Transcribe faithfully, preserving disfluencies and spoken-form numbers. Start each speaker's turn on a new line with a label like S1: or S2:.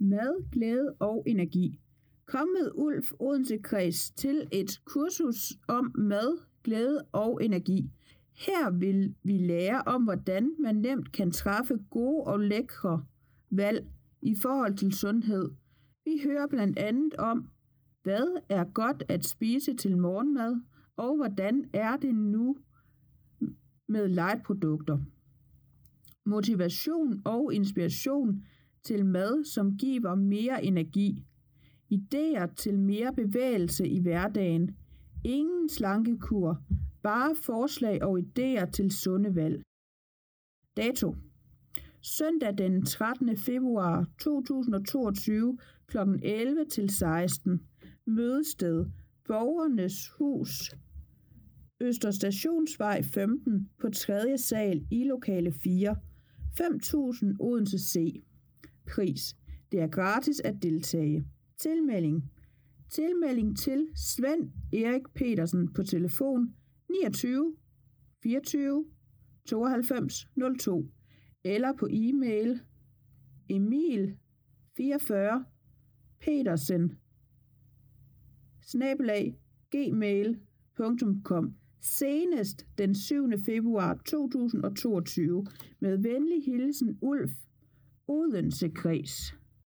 S1: Mad, glæde og energi. Kom med Ulf Odense Kreds til et kursus om mad, glæde og energi. Her vil vi lære om, hvordan man nemt kan træffe gode og lækre valg i forhold til sundhed. Vi hører blandt andet om, hvad er godt at spise til morgenmad, og hvordan er det nu med lightprodukter. Motivation og inspiration til mad, som giver mere energi. Idéer til mere bevægelse i hverdagen. Ingen slankekur, bare forslag og idéer til sunde valg. Dato: søndag den trettende februar to tusind og toogtyve kl. elleve til seksten. Mødested: Borgernes Hus, Øster Stationsvej femten på tredje sal i lokale fire. fem tusind Odense C. Pris: det er gratis at deltage. Tilmelding. Tilmelding til Svend Erik Petersen på telefon niogtyve fireogtyve tooghalvfems nul to eller på e-mail emil fireogfyrre petersen snabel-a gmail punktum com senest den syvende februar to tusind og toogtyve. Med venlig hilsen Ulf Odense Kreds.